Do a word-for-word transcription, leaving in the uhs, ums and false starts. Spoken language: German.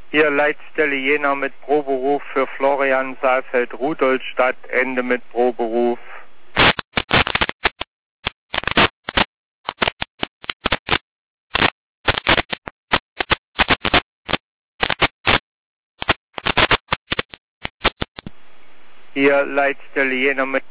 Hier Leitstelle Jena mit Proberuf für Florian Saalfeld, Rudolstadt, Ende mit Proberuf. Hier Leitstelle Jena mit